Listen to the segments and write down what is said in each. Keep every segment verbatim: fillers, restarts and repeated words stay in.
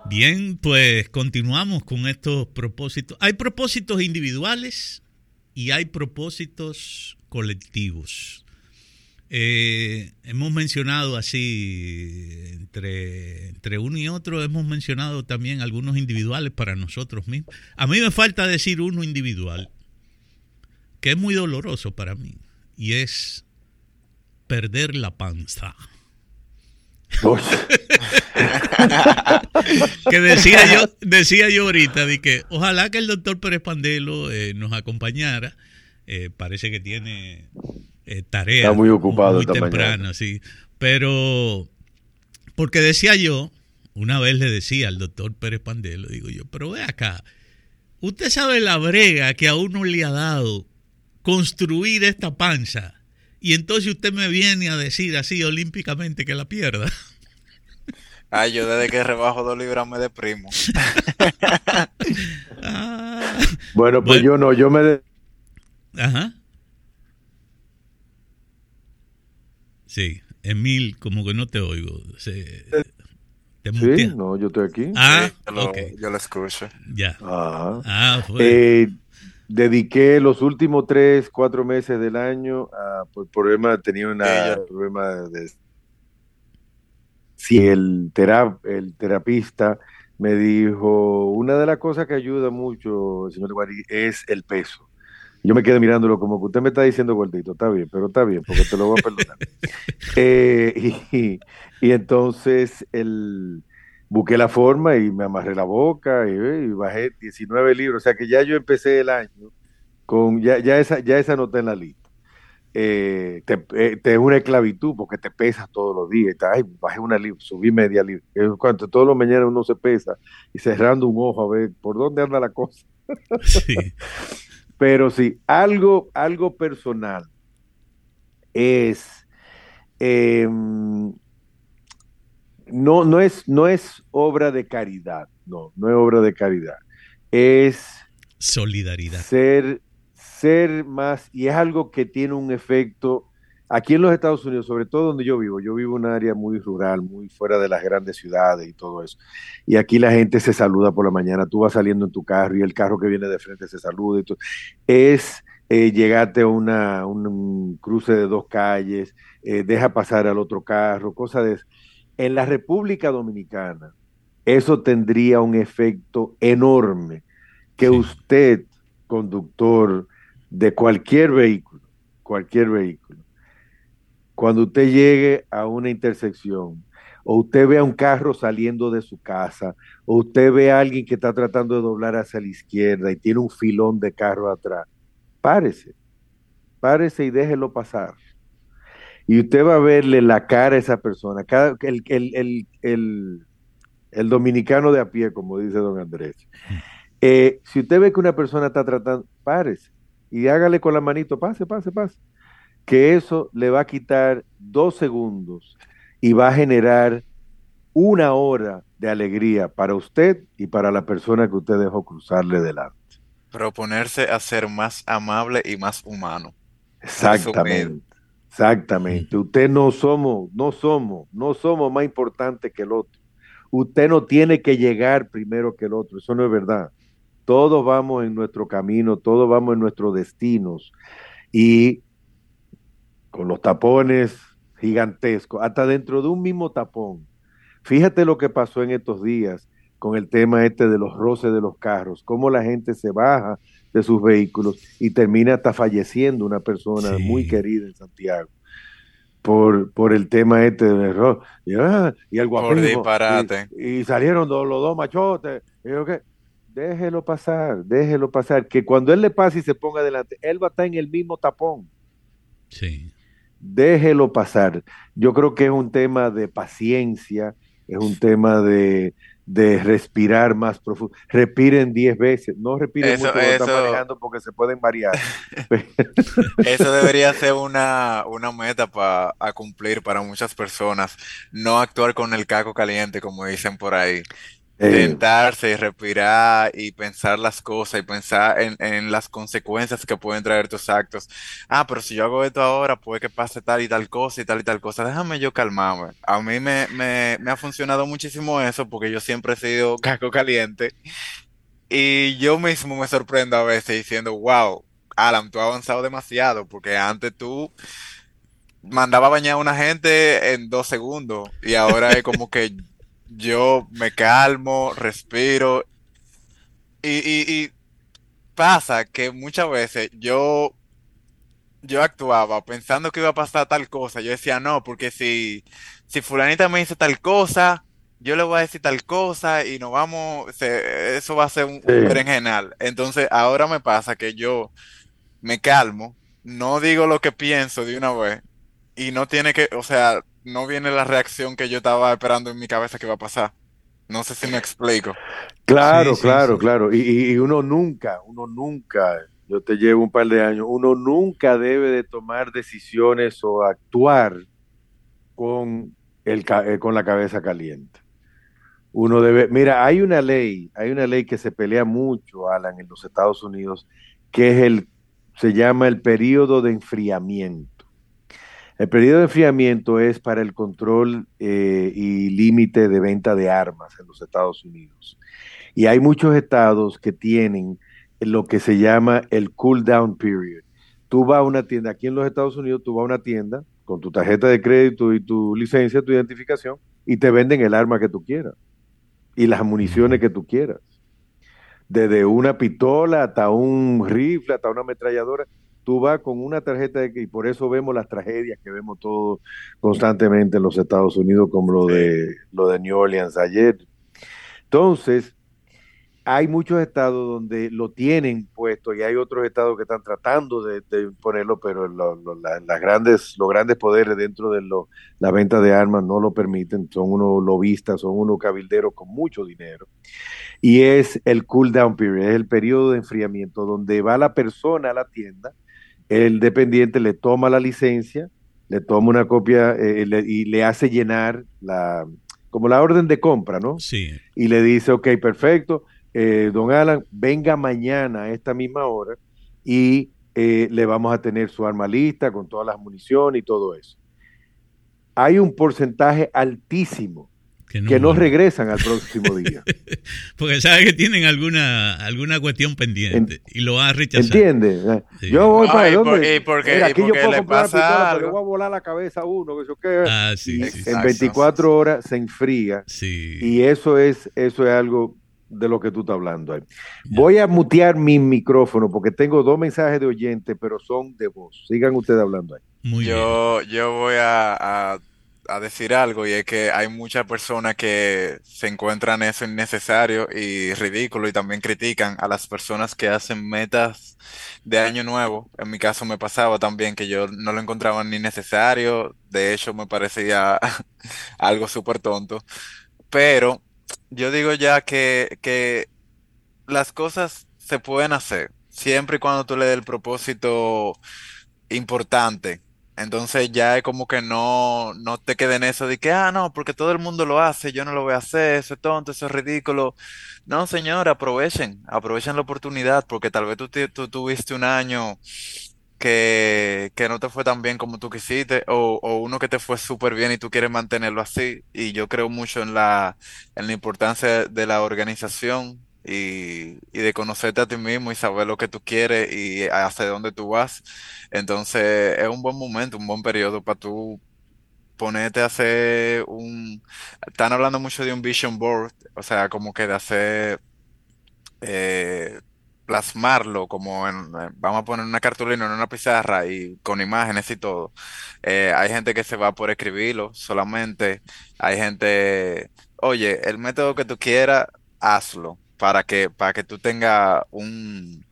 Bien, pues continuamos con estos propósitos. Hay propósitos individuales y hay propósitos colectivos. Eh, hemos mencionado así, entre, entre uno y otro, hemos mencionado también algunos individuales para nosotros mismos. A mí me falta decir uno individual, que es muy doloroso para mí, y es perder la panza. Que decía yo, decía yo ahorita de que ojalá que el doctor Pérez Pandelo eh, nos acompañara. Eh, parece que tiene eh, tareas está muy ocupado muy esta temprano, mañana. sí. Pero porque decía yo, una vez le decía al doctor Pérez Pandelo, digo yo, pero ve acá, usted sabe la brega que a uno le ha dado construir esta panza, y entonces usted me viene a decir así olímpicamente que la pierda. Ay, yo desde que rebajo dos libras me deprimo. Ah, Bueno, pues bueno, yo no, yo me... de- ajá. Sí, Emil, como que no te oigo. Se, te Sí, mutea. no, yo estoy aquí. Ah, Sí, yo lo, ok. yo lo escucho. Ya. Ajá. Ah, fue. Eh, dediqué los últimos tres, cuatro meses del año a, por problema, tenía Sí, una yo, problema de... Si el, terap, el terapista me dijo, una de las cosas que ayuda mucho, señor Guarí, es el peso. Yo me quedé mirándolo como que usted me está diciendo gordito, está bien, pero está bien, porque te lo voy a perdonar. Eh, y, y entonces el, busqué la forma y me amarré la boca y, y bajé diecinueve libros. O sea que ya yo empecé el año con, ya, ya, esa, ya esa nota en la lista. Eh, te, eh, te es una esclavitud porque te pesas todos los días. Y te, ay, bajé una libra, subí media libra. Es cuando todos los mañanas uno se pesa y cerrando un ojo a ver por dónde anda la cosa. Sí, Pero sí, algo, algo personal es, eh, no, no es, no es obra de caridad, no, no es obra de caridad. Es solidaridad. ser, ser más, y es algo que tiene un efecto aquí en los Estados Unidos, sobre todo donde yo vivo. Yo vivo en un área muy rural, muy fuera de las grandes ciudades y todo eso. Y aquí la gente se saluda por la mañana. Tú vas saliendo en tu carro y el carro que viene de frente se saluda. Y todo. Es eh, llegarte a una, un, un cruce de dos calles, eh, deja pasar al otro carro, cosas de eso. En la República Dominicana, eso tendría un efecto enorme que Sí, usted, conductor de cualquier vehículo, cualquier vehículo, cuando usted llegue a una intersección, o usted ve a un carro saliendo de su casa, o usted ve a alguien que está tratando de doblar hacia la izquierda y tiene un filón de carro atrás, párese, párese y déjelo pasar. Y usted va a verle la cara a esa persona, cada, el, el, el, el, el dominicano de a pie, como dice don Andrés. Eh, si usted ve que una persona está tratando, párese y hágale con la manito, pase, pase, pase. Que eso le va a quitar dos segundos y va a generar una hora de alegría para usted y para la persona que usted dejó cruzarle delante. proponerse a ser más amable y más humano. Resumido. Exactamente, exactamente. Usted no somos, no somos, no somos más importantes que el otro. Usted no tiene que llegar primero que el otro, eso no es verdad. Todos vamos en nuestro camino, todos vamos en nuestros destinos y con los tapones gigantescos, hasta dentro de un mismo tapón. Fíjate lo que pasó en estos días con el tema este de los roces de los carros, cómo la gente se baja de sus vehículos y termina hasta falleciendo una persona muy sí. querida en Santiago por, por el tema este del error. Y, ah, y el Por guapismo, disparate. y, y salieron dos, los dos machotes. Y yo, ¿qué? Déjelo pasar, déjelo pasar, que cuando él le pase y se ponga adelante, él va a estar en el mismo tapón. Sí. Déjelo pasar. Yo creo que es un tema de paciencia, es un tema de, de respirar más profundo. Respiren diez veces, no respiren Eso, mucho cuando están eso, manejando porque se pueden marear. eso debería ser una, una meta pa- a cumplir para muchas personas. No actuar con el caco caliente, como dicen por ahí. sentarse y respirar y pensar las cosas y pensar en, en las consecuencias que pueden traer tus actos. Ah, pero si yo hago esto ahora, puede que pase tal y tal cosa y tal y tal cosa. Déjame yo calmarme. A mí me, me, me ha funcionado muchísimo eso porque yo siempre he sido caco caliente y yo mismo me sorprendo a veces diciendo, wow, Alan, tú has avanzado demasiado porque antes tú mandaba a bañar a una gente en dos segundos y ahora es como que yo me calmo, respiro y, y, y pasa que muchas veces yo, yo actuaba pensando que iba a pasar tal cosa. Yo decía, no, porque si, si fulanita me dice tal cosa, yo le voy a decir tal cosa y nos vamos, se- eso va a ser un, un Sí. berenjenal. Entonces ahora me pasa que yo me calmo, no digo lo que pienso de una vez y no tiene que, o sea, no viene la reacción que yo estaba esperando en mi cabeza que iba a pasar. No sé si me explico. Sí, Claro, sí, claro, sí. claro. Y, y- y uno nunca, uno nunca, yo te llevo un par de años, uno nunca debe de tomar decisiones o actuar con, el, ca- eh, con la cabeza caliente. Uno debe, mira, hay una ley, hay una ley que se pelea mucho, Alan, en los Estados Unidos, que es el, se llama el periodo de enfriamiento. El periodo de enfriamiento es para el control eh, y límite de venta de armas en los Estados Unidos. Y hay muchos estados que tienen lo que se llama el cool down period. Tú vas a una tienda, aquí en los Estados Unidos, tú vas a una tienda con tu tarjeta de crédito y tu licencia, tu identificación, y te venden el arma que tú quieras y las municiones Ujú. que tú quieras. Desde una pistola hasta un rifle, hasta una ametralladora. Tú vas con una tarjeta de, y por eso vemos las tragedias que vemos todos constantemente en los Estados Unidos, como lo Sí. de, lo de New Orleans ayer. Entonces, hay muchos estados donde lo tienen puesto y hay otros estados que están tratando de, de ponerlo, pero lo, lo, la, las grandes, los grandes poderes dentro de lo, la venta de armas no lo permiten. Son unos lobistas, son unos cabilderos con mucho dinero. Y es el cool down period, es el periodo de enfriamiento donde va la persona a la tienda, el dependiente le toma la licencia, le toma una copia eh, le, y le hace llenar la, como la orden de compra, ¿no? Sí. Y le dice, ok, perfecto, eh, don Alan, venga mañana a esta misma hora y eh, le vamos a tener su arma lista con todas las municiones y todo eso. Hay un porcentaje altísimo Que no que no vuelve. regresan al próximo día. Porque sabe que tienen alguna, alguna cuestión En, pendiente y lo van a rechazar. ¿Entiendes? Yo Sí. voy No, para y, por- dónde. y porque, Mira, y aquí yo porque puedo le comprar una pistola, pasa pero le algo. voy a volar la cabeza a uno, que eso qué. Ah, sí, Y sí, sí. en Exacto. veinticuatro horas se enfría. Sí. Y eso es, eso es algo de lo que tú estás hablando ahí. Ya. Voy a mutear mi micrófono porque tengo dos mensajes de oyente, pero son de voz. Sigan ustedes hablando ahí. Muy bien. Yo, yo voy a, a, a decir algo y es que hay muchas personas que se encuentran eso innecesario y ridículo y también critican a las personas que hacen metas de año nuevo. En mi caso me pasaba también que yo no lo encontraba ni necesario, de hecho me parecía algo súper tonto, pero yo digo ya que, que las cosas se pueden hacer siempre y cuando tú le des el propósito importante. Entonces ya es como que no, no te quede en eso de que, ah, no, porque todo el mundo lo hace, yo no lo voy a hacer, eso es tonto, eso es ridículo. No, señor, aprovechen, aprovechen la oportunidad, porque tal vez tú, ti- tú tuviste un año que, que no te fue tan bien como tú quisiste, o, o uno que te fue súper bien y tú quieres mantenerlo así. Y yo creo mucho en la, en la importancia de la organización y, y de conocerte a ti mismo y saber lo que tú quieres y hacia dónde tú vas. Entonces, es un buen momento, un buen periodo para tú ponerte a hacer un... Están hablando mucho de un vision board, o sea, como que de hacer, eh, plasmarlo como en, eh, vamos a poner una cartulina en una pizarra y con imágenes y todo. Eh, hay gente que se va por escribirlo solamente, hay gente, oye, el método que tú quieras, hazlo para que, para que tú tengas un,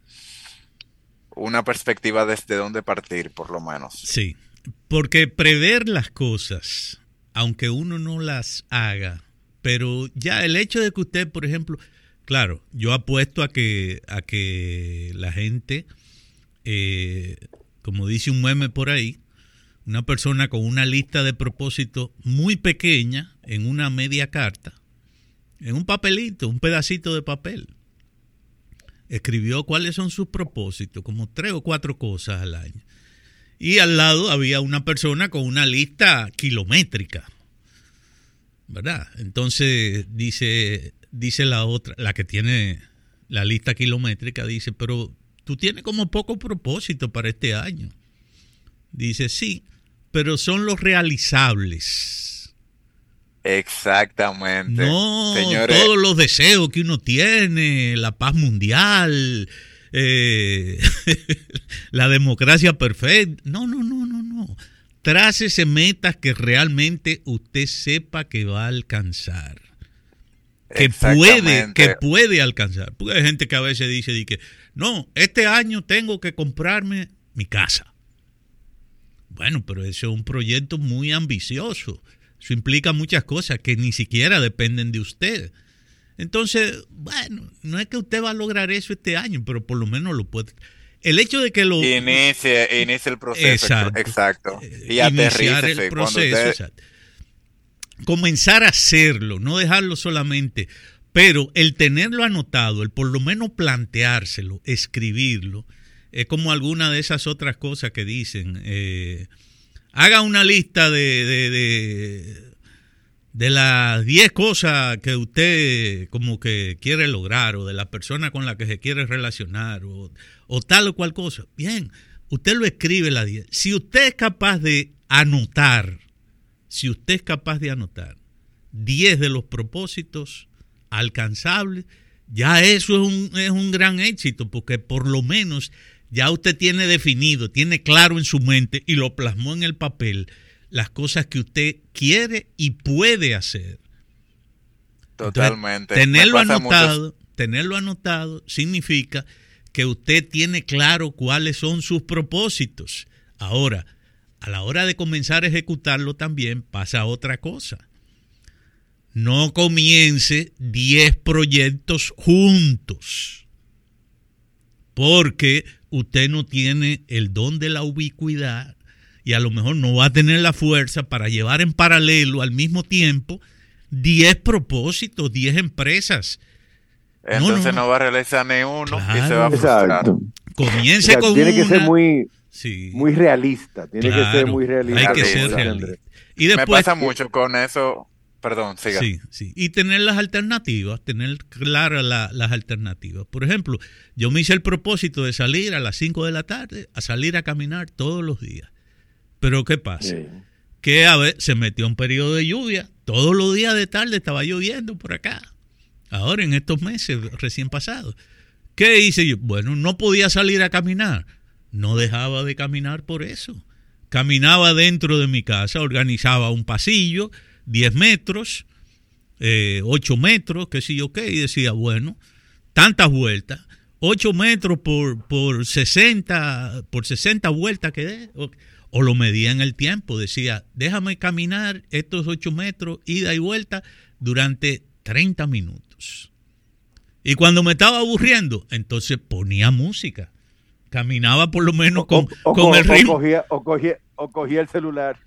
una perspectiva desde dónde partir, por lo menos. Sí. Porque prever las cosas, aunque uno no las haga, pero ya el hecho de que usted, por ejemplo, claro, yo apuesto a que, a que la gente, eh, como dice un meme por ahí, una persona con una lista de propósitos muy pequeña en una media carta, en un papelito, un pedacito de papel. Escribió cuáles son sus propósitos, como tres o cuatro cosas al año. Y al lado había una persona con una lista kilométrica, ¿verdad? Entonces dice, dice la otra, la que tiene la lista kilométrica, dice, pero tú tienes como poco propósito para este año. Dice, sí, pero son los realizables. Exactamente. No, Señores, todos los deseos que uno tiene, la paz mundial, eh, la democracia perfecta. No, no, no, no, no. Trácese metas que realmente usted sepa que va a alcanzar. Que puede, que puede alcanzar. Porque hay gente que a veces dice di que, no, este año tengo que comprarme mi casa. Bueno, pero eso es un proyecto muy ambicioso. Eso implica muchas cosas que ni siquiera dependen de usted. Entonces, bueno, no es que usted va a lograr eso este año, pero por lo menos lo puede. El hecho de que lo... Inicie, inicie el proceso. Exacto. Exacto. Y iniciar aterrícese el proceso. Usted... Exacto. Comenzar a hacerlo, no dejarlo solamente. Pero el tenerlo anotado, el por lo menos planteárselo, escribirlo, es como alguna de esas otras cosas que dicen... Eh, haga una lista de, de, de, de las diez cosas que usted como que quiere lograr o de la persona con la que se quiere relacionar o, o tal o cual cosa. Bien, usted lo escribe las diez. Si usted es capaz de anotar, si usted es capaz de anotar diez de los propósitos alcanzables, ya eso es un, es un gran éxito porque por lo menos... ya usted tiene definido, tiene claro en su mente y lo plasmó en el papel las cosas que usted quiere y puede hacer. Totalmente. Entonces, tenerlo anotado, muchos... tenerlo anotado significa que usted tiene claro cuáles son sus propósitos. Ahora, a la hora de comenzar a ejecutarlo también pasa otra cosa. No comience diez proyectos juntos. Porque usted no tiene el don de la ubicuidad y a lo mejor no va a tener la fuerza para llevar en paralelo al mismo tiempo diez propósitos, diez empresas. Entonces no, no, no va a realizar ni uno claro. Y se va a frustrar. Exacto. Comience o sea, con tiene una... que ser muy, sí. muy realista. Tiene claro, que ser muy realista. Hay que ser realista. Y después, me pasa mucho con eso... Perdón, siga. Sí, sí. Y tener las alternativas, tener claras la, las alternativas. Por ejemplo, yo me hice el propósito de salir a las cinco de la tarde, a salir a caminar todos los días. Pero ¿qué pasa? Sí. Que a ver, se metió un periodo de lluvia. Todos los días de tarde estaba lloviendo por acá. Ahora, en estos meses recién pasados. ¿Qué hice yo? Bueno, no podía salir a caminar. No dejaba de caminar por eso. Caminaba dentro de mi casa, organizaba un pasillo, diez metros, eh, ocho metros, qué sé yo qué, y decía, bueno, tantas vueltas, ocho metros por, por sesenta, por sesenta vueltas que dé, o, o lo medía en el tiempo, decía, déjame caminar estos ocho metros, ida y vuelta, durante treinta minutos. Y cuando me estaba aburriendo, entonces ponía música. Caminaba por lo menos con, o, o, con o, el ritmo. O cogía, o, cogía, o cogía el celular.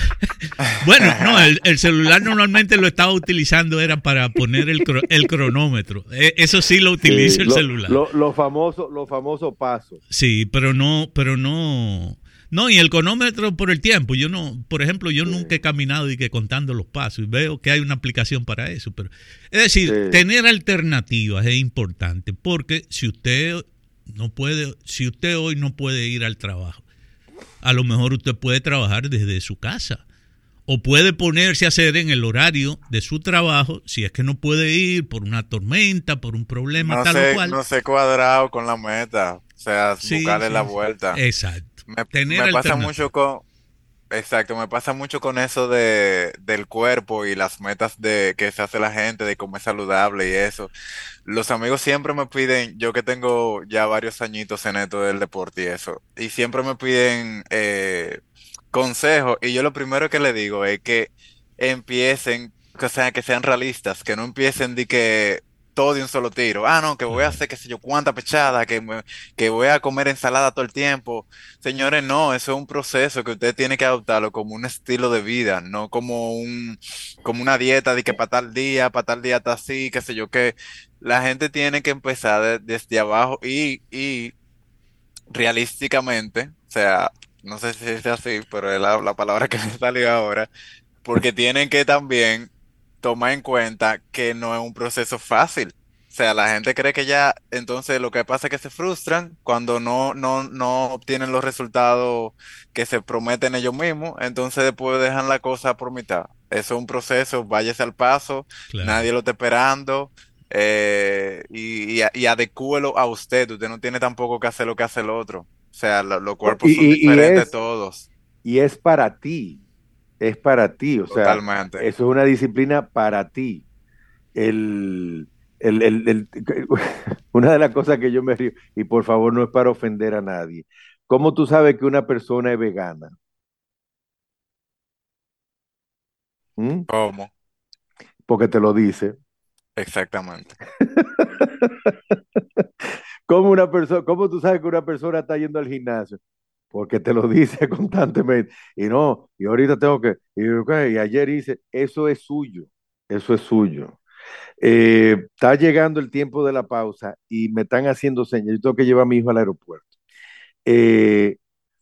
Bueno, no, el, el celular normalmente lo estaba utilizando era para poner el, el cronómetro. Eso sí lo utilizo sí, el lo, celular. Lo, lo famoso, lo famoso paso. Sí, pero no, pero no. No, y el cronómetro por el tiempo. Yo no, por ejemplo, yo sí. nunca he caminado y que contando los pasos. Y veo que hay una aplicación para eso. Pero, es decir, sí. tener alternativas es importante. Porque si usted no puede, si usted hoy no puede ir al trabajo, a lo mejor usted puede trabajar desde su casa o puede ponerse a hacer en el horario de su trabajo si es que no puede ir por una tormenta, por un problema no tal sé, o cual. No sé cuadrado con la meta, o sea, sí, buscarle sí, la sí. vuelta. Exacto. Me, Tener me pasa mucho con Exacto, me pasa mucho con eso de del cuerpo y las metas de que se hace la gente de comer saludable y eso. Los amigos siempre me piden, yo que tengo ya varios añitos en esto del deporte y eso, y siempre me piden eh, consejos, y yo lo primero que le digo es que empiecen, o sea, que sean realistas, que no empiecen de que todo de un solo tiro. Ah, no, que voy a Claro. hacer qué sé yo cuánta pechada, que, me- que voy a comer ensalada todo el tiempo. Señores, no, eso es un proceso que usted tiene que adoptarlo como un estilo de vida, no como un, como una dieta de que para tal día, para tal día está así, qué sé yo qué. La gente tiene que empezar de- desde abajo y, y realísticamente, o sea, no sé si es así, pero es la, la palabra que me salió ahora, porque tienen que también tomar en cuenta que no es un proceso fácil. O sea, la gente cree que ya, entonces lo que pasa es que se frustran cuando no, no, no obtienen los resultados que se prometen ellos mismos, entonces después dejan la cosa por mitad. Eso es un proceso, váyase al paso, Claro. nadie lo está esperando, eh, y, y, y adecúelo a usted. Usted no tiene tampoco que hacer lo que hace el otro. O sea, lo- los No, cuerpos Y, son y, y diferentes es, todos, y es para ti, es para ti, o sea, totalmente. eso es una disciplina para ti. El, el, el- el- una de las cosas que yo me río, y por favor no es para ofender a nadie, ¿cómo tú sabes que una persona es vegana? ¿Mm? ¿Cómo? Porque te lo dice. Exactamente. ¿Cómo una persona, cómo tú sabes que una persona está yendo al gimnasio? Porque te lo dice constantemente. Y no, y ahorita tengo que, y, ok, y ayer hice, eso es suyo, eso es suyo. Eh, está llegando el tiempo de la pausa y me están haciendo señas. Yo tengo que llevar a mi hijo al aeropuerto. Eh,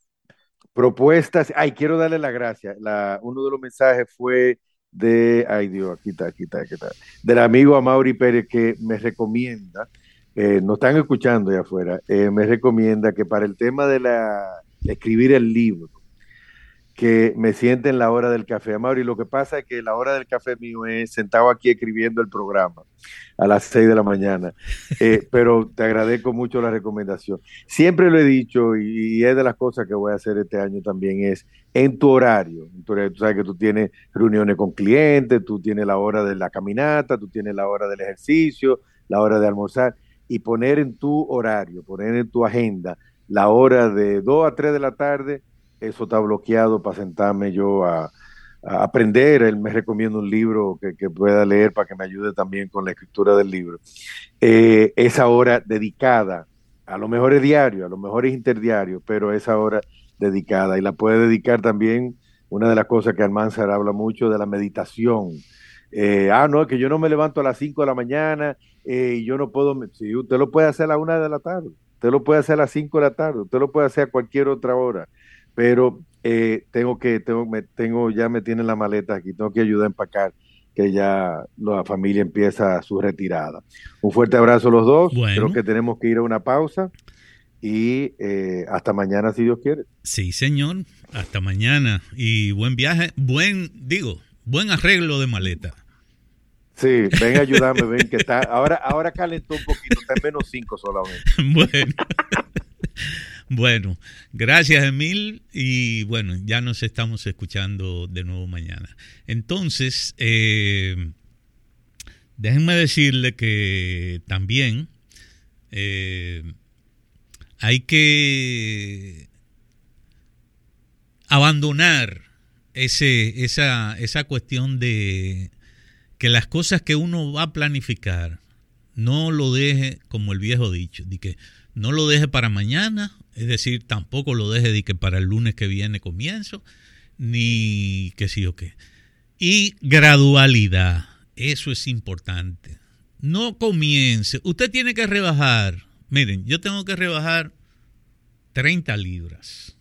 Propuestas, ay, quiero darle la gracia. La, uno de los mensajes fue de, ay Dios, aquí está, aquí está, aquí está, del amigo Amaury Pérez que me recomienda, eh, nos están escuchando allá afuera, eh, me recomienda que para el tema de la, escribir el libro, que me siente en la hora del café. Amaury, lo que pasa es que la hora del café mío es sentado aquí escribiendo el programa a las seis de la mañana. Eh, pero te agradezco mucho la recomendación. Siempre lo he dicho y, y es de las cosas que voy a hacer este año también es en tu horario. En tu horario. Tú sabes que tú tienes reuniones con clientes, tú tienes la hora de la caminata, tú tienes la hora del ejercicio, la hora de almorzar y poner en tu horario, poner en tu agenda la hora de dos a tres de la tarde, eso está bloqueado para sentarme yo a, a aprender. Él me recomienda un libro que, que, pueda leer para que me ayude también con la escritura del libro. Eh, esa hora dedicada, a lo mejor es diario, a lo mejor es interdiario, pero esa hora dedicada. Y la puede dedicar también, una de las cosas que Almanzar habla mucho, de la meditación. Eh, ah, no, que yo no me levanto a las cinco de la mañana eh, y yo no puedo, si usted lo puede hacer a la una de la tarde, usted lo puede hacer a las cinco de la tarde, usted lo puede hacer a cualquier otra hora, pero eh, tengo que, tengo, me, tengo, ya me tienen la maleta aquí, tengo que ayudar a empacar, que ya la familia empieza su retirada. Un fuerte abrazo a los dos, creo Bueno, que tenemos que ir a una pausa y eh, hasta mañana si Dios quiere. sí, señor. Hasta mañana. Y buen viaje. Buen, digo, buen arreglo de maleta. Sí, ven a ayudarme, ven que está, ahora, ahora calentó un poquito, está en menos cinco solamente. Bueno. Bueno, gracias Emil y bueno, ya nos estamos escuchando de nuevo mañana. Entonces, eh, déjenme decirle que también eh, hay que abandonar ese, esa, esa cuestión de que las cosas que uno va a planificar no lo deje, como el viejo dicho, de que no lo deje para mañana, es decir, tampoco lo deje de que para el lunes que viene comienzo, ni que sí o qué. Y gradualidad, eso es importante. No comience, usted tiene que rebajar, miren, yo tengo que rebajar treinta libras.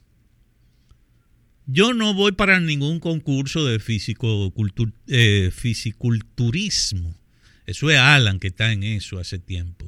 Yo no voy para ningún concurso de físico, cultur, eh, fisiculturismo. Eso es Alan que está en eso hace tiempo.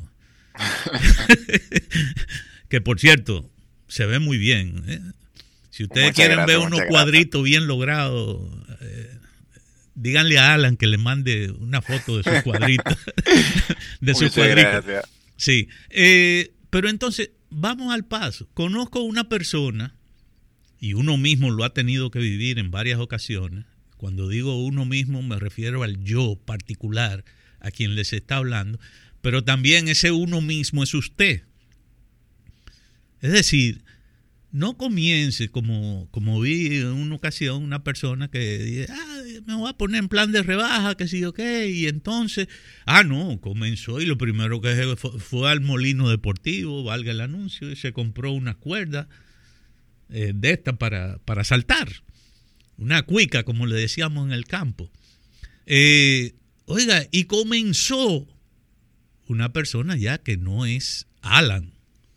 Que por cierto, se ve muy bien. ¿eh? Si ustedes Muchas quieren ver gracias, unos muchas gracias. cuadritos bien logrados, eh, díganle a Alan que le mande una foto de sus cuadritos. De sus Muchas cuadritos. gracias. Sí. Eh, pero entonces, vamos al paso. Conozco una persona, y uno mismo lo ha tenido que vivir en varias ocasiones. Cuando digo uno mismo, me refiero al yo particular a quien les está hablando, pero también ese uno mismo es usted. Es decir, no comience como, como vi en una ocasión una persona que dice, ah, me voy a poner en plan de rebaja, que sí o qué, y entonces, ah, no, comenzó y lo primero que fue, fue al molino deportivo, valga el anuncio, y se compró una cuerda eh, de esta para, para saltar, una cuica, como le decíamos en el campo. Eh, oiga, y comenzó una persona ya que no es Alan,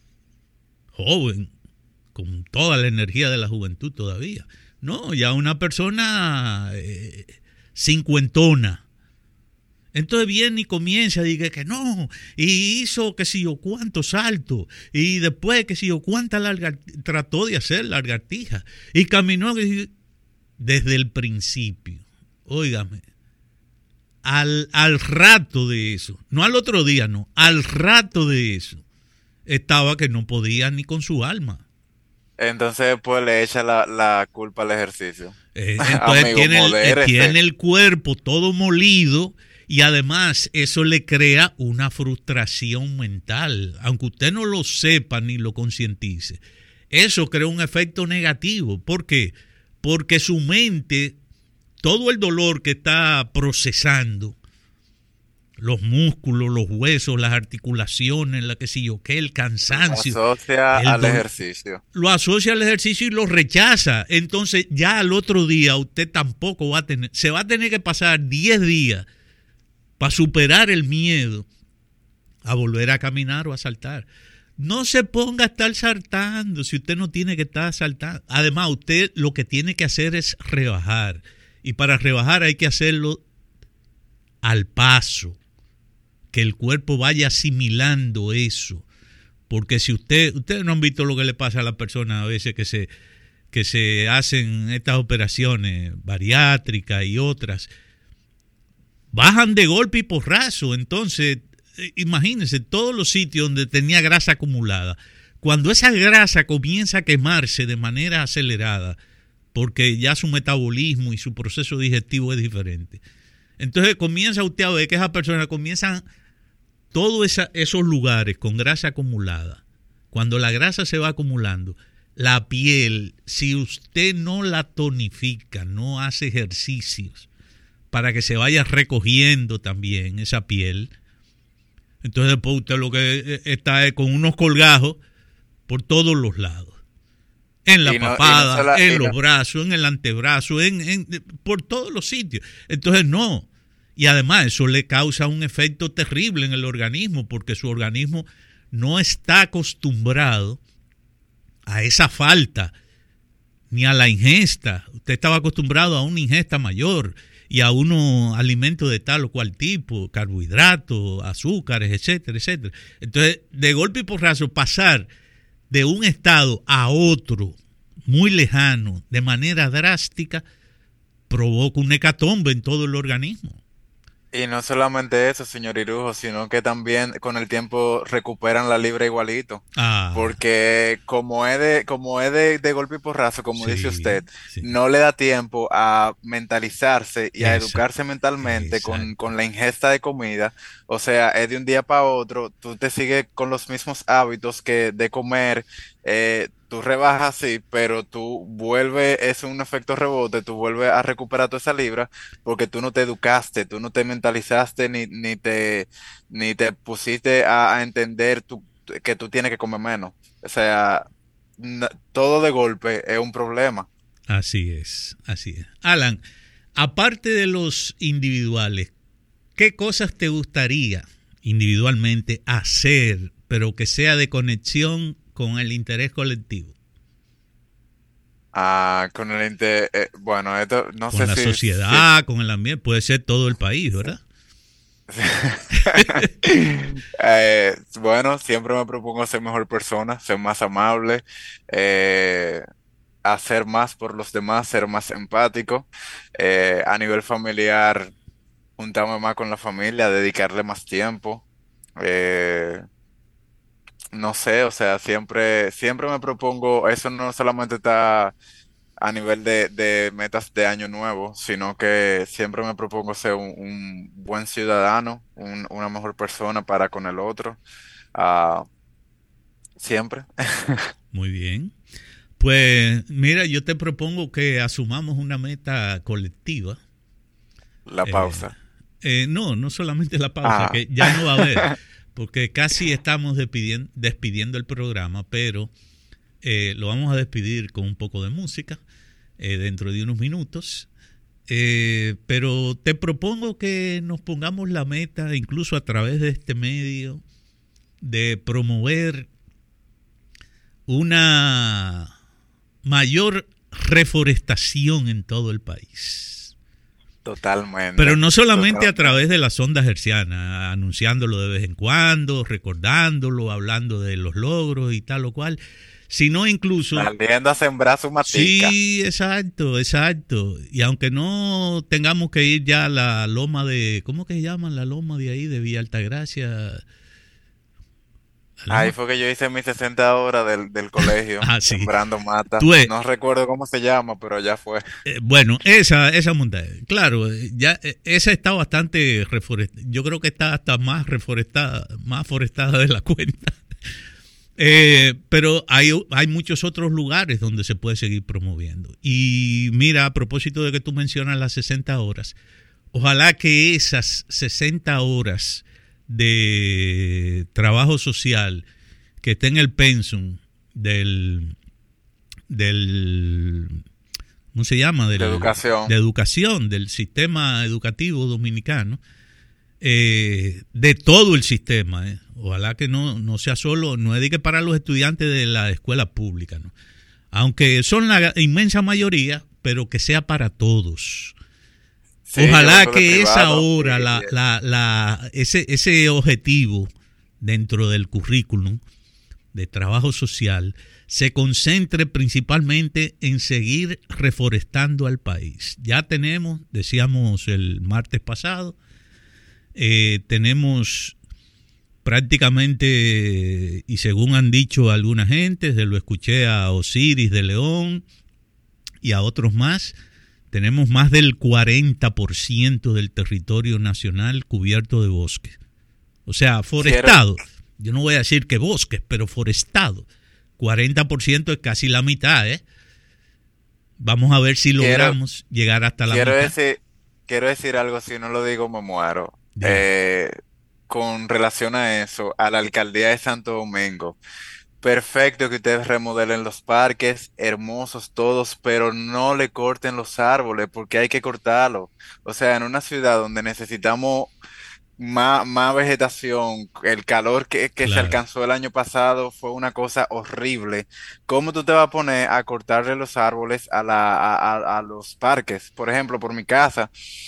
joven, con toda la energía de la juventud todavía. No, ya una persona eh, cincuentona. Entonces viene y comienza a decir que no, y hizo que si yo cuántos saltos, y después que si yo cuánta larga, trató de hacer lagartija, y caminó desde el principio. Óigame, al, al rato de eso, no al otro día, no, al rato de eso, estaba que no podía ni con su alma. Entonces, pues le echa la, la culpa al ejercicio. Eh, entonces Amigo, tiene, el, eh, tiene el cuerpo todo molido y además eso le crea una frustración mental. Aunque usted no lo sepa ni lo concientice, eso crea un efecto negativo. ¿Por qué? Porque su mente, todo el dolor que está procesando, los músculos, los huesos, las articulaciones, la que sé yo qué, el cansancio. Lo asocia al do- ejercicio. Lo asocia al ejercicio y lo rechaza. Entonces ya al otro día usted tampoco va a tener, se va a tener que pasar diez días para superar el miedo a volver a caminar o a saltar. No se ponga a estar saltando si usted no tiene que estar saltando. Además, usted lo que tiene que hacer es rebajar. Y para rebajar hay que hacerlo al paso, que el cuerpo vaya asimilando eso. Porque si usted, ustedes no han visto lo que le pasa a las personas a veces que se, que se hacen estas operaciones bariátricas y otras, bajan de golpe y porrazo. Entonces, imagínense, todos los sitios donde tenía grasa acumulada, cuando esa grasa comienza a quemarse de manera acelerada, porque ya su metabolismo y su proceso digestivo es diferente, entonces comienza usted a ver que esas personas comienzan todos esa, esos lugares con grasa acumulada. Cuando la grasa se va acumulando, la piel, si usted no la tonifica, no hace ejercicios para que se vaya recogiendo también esa piel, entonces después usted lo que está es con unos colgajos por todos los lados. En la no, papada, no la, en los no. brazos, en el antebrazo, en, en, por todos los sitios. Entonces no. Y además eso le causa un efecto terrible en el organismo, porque su organismo no está acostumbrado a esa falta, ni a la ingesta. Usted estaba acostumbrado a una ingesta mayor y a unos alimentos de tal o cual tipo, carbohidratos, azúcares, etcétera, etcétera. Entonces, de golpe y porrazo, pasar de un estado a otro muy lejano, de manera drástica, provoca un hecatombe en todo el organismo. Y no solamente eso, señor Irujo, sino que también con el tiempo recuperan la libra igualito. Ah. Porque como es de, como es de, de golpe y porrazo, como sí, dice usted, sí. no le da tiempo a mentalizarse y a Exacto. educarse mentalmente con, con la ingesta de comida. O sea, es de un día para otro, tú te sigues con los mismos hábitos que de comer, eh, tú rebajas sí, pero tú vuelves, es un efecto rebote, tú vuelves a recuperar toda esa libra porque tú no te educaste, tú no te mentalizaste ni, ni te ni te pusiste a, a entender tu, que tú tienes que comer menos. O sea, n- todo de golpe es un problema. Así es, así es. Alan, aparte de los individuales, ¿qué cosas te gustaría individualmente hacer, pero que sea de conexión con el interés colectivo? Ah, con el interés, eh, bueno, esto no con sé la si... sociedad, si... con el ambiente, puede ser todo el país, ¿verdad? eh, bueno, siempre me propongo ser mejor persona, ser más amable, eh, hacer más por los demás, ser más empático, eh, a nivel familiar, juntarme más con la familia, dedicarle más tiempo, eh, no sé, o sea, siempre, siempre me propongo, eso no solamente está a nivel de, de metas de año nuevo, sino que siempre me propongo ser un, un buen ciudadano, un- una mejor persona para con el otro, ah, siempre. Muy bien. Pues mira, yo te propongo que asumamos una meta colectiva la pausa. Eh, eh, no, no solamente la pausa, ah. que ya no va a haber, porque casi estamos despidiendo, despidiendo el programa, pero eh, lo vamos a despedir con un poco de música eh, dentro de unos minutos. Eh, pero te propongo que nos pongamos la meta, incluso a través de este medio, de promover una mayor reforestación en todo el país. Totalmente. Pero no solamente totalmente. a través de las ondas hercianas, anunciándolo de vez en cuando, recordándolo, hablando de los logros y tal o cual, sino incluso... Saliendo a sembrar su matica. Sí, exacto, exacto. Y aunque no tengamos que ir ya a la loma de... ¿Cómo que se llama la loma de ahí, de Villa Altagracia? Ahí fue que yo hice mis sesenta horas del, del colegio, ah, sí. sembrando matas. Es, no recuerdo cómo se llama, pero ya fue. Eh, bueno, esa esa montaña, claro, ya esa está bastante reforestada. Yo creo que está hasta más reforestada, más forestada de la cuenta. Eh, pero hay, hay muchos otros lugares donde se puede seguir promoviendo. Y mira, a propósito de que tú mencionas las sesenta horas, ojalá que esas sesenta horas de trabajo social que esté en el pensum del del ¿cómo se llama? Del, de educación de educación del sistema educativo dominicano, eh, de todo el sistema, eh. Ojalá que no, no sea solo, no es de que para los estudiantes de la escuela pública, ¿no? Aunque son la inmensa mayoría, pero que sea para todos. Sí, ojalá que esa hora, la, la, la, ese, ese objetivo dentro del currículum de trabajo social se concentre principalmente en seguir reforestando al país. Ya tenemos, decíamos el martes pasado, eh, tenemos prácticamente, y según han dicho alguna gente, se lo escuché a Osiris de León y a otros más, tenemos más del cuarenta por ciento del territorio nacional cubierto de bosques. O sea, forestado. Yo no voy a decir que bosques, pero forestado. cuarenta por ciento es casi la mitad, ¿eh? Vamos a ver si logramos quiero, llegar hasta la quiero mitad. Decir, quiero decir algo, si no lo digo me muero. Eh, con relación a eso, a la alcaldía de Santo Domingo. Perfecto que ustedes remodelen los parques, hermosos todos, pero no le corten los árboles porque hay que cortarlos. O sea, en una ciudad donde necesitamos más, más vegetación, el calor que, que claro. se alcanzó el año pasado fue una cosa horrible. ¿Cómo tú te vas a poner a cortarle los árboles a, la, a, a, a los parques? Por ejemplo, por mi casa,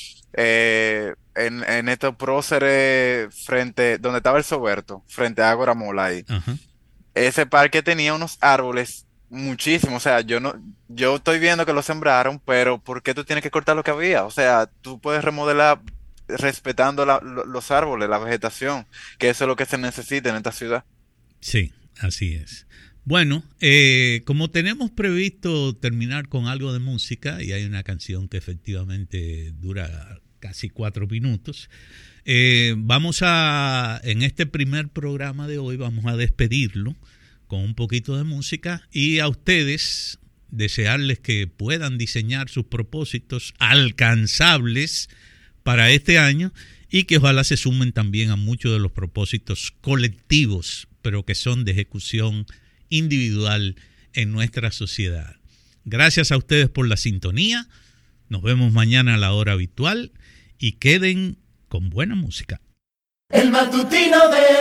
eh, en, en estos próceres frente, donde estaba el Soberto, frente a Ágora Mola ahí. Uh-huh. Ese parque tenía unos árboles muchísimos, o sea, yo no, yo estoy viendo que lo sembraron, pero ¿por qué tú tienes que cortar lo que había? O sea, tú puedes remodelar respetando la, los árboles, la vegetación, que eso es lo que se necesita en esta ciudad. Sí, así es. Bueno, eh, como tenemos previsto terminar con algo de música, y hay una canción que efectivamente dura casi cuatro minutos, Eh, vamos a, en este primer programa de hoy, vamos a despedirlo con un poquito de música y a ustedes desearles que puedan diseñar sus propósitos alcanzables para este año y que ojalá se sumen también a muchos de los propósitos colectivos, pero que son de ejecución individual en nuestra sociedad. Gracias a ustedes por la sintonía. Nos vemos mañana a la hora habitual y queden con buena música. El matutino de